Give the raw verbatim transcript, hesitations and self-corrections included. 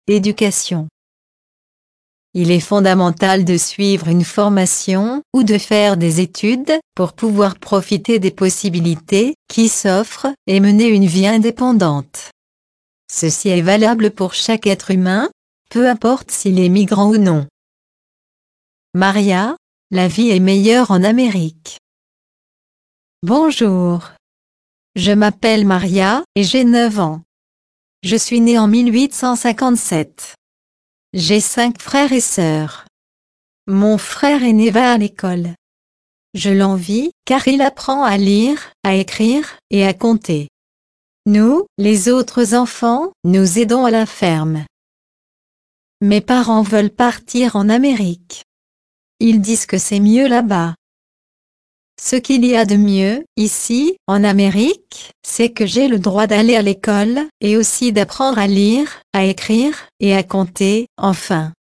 Éducation. Il est fondamental de suivre une formation ou de faire des études pour pouvoir profiter des possibilités qui s'offrent et mener une vie indépendante. Ceci est valable pour chaque être humain, peu importe s'il est migrant ou non. Maria, la vie est meilleure en Amérique. Bonjour. Je m'appelle Maria et j'ai neuf ans. Je suis née en mille huit cent cinquante-sept. J'ai cinq frères et sœurs. Mon frère aîné va à l'école. Je l'envie car il apprend à lire, à écrire et à compter. Nous, les autres enfants, nous aidons à la ferme. Mes parents veulent partir en Amérique. Ils disent que c'est mieux là-bas. Ce qu'il y a de mieux, ici, en Amérique, c'est que j'ai le droit d'aller à l'école, et aussi d'apprendre à lire, à écrire, et à compter, enfin.